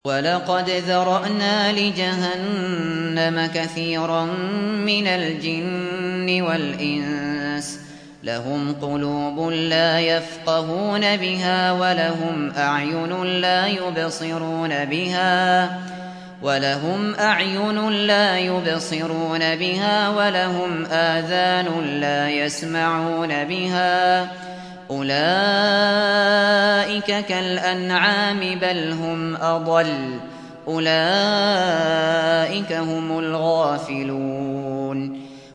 وَلَقَدْ ذَرَأْنَا لِجَهَنَّمَ كَثِيرًا مِّنَ الْجِنِّ وَالْإِنسِ ۖ لَهُمْ قُلُوبٌ لَّا يَفْقَهُونَ بِهَا وَلَهُمْ أَعْيُنٌ لَّا يُبْصِرُونَ بِهَا وَلَهُمْ آذَانٌ لَّا يَسْمَعُونَ بِهَا ۚ أُولَٰئِكَ كَالْأَنْعَامِ بَلْ هُمْ أَضَلُّ ۚ أُولَٰئِكَ هُمُ الْغَافِلُونَ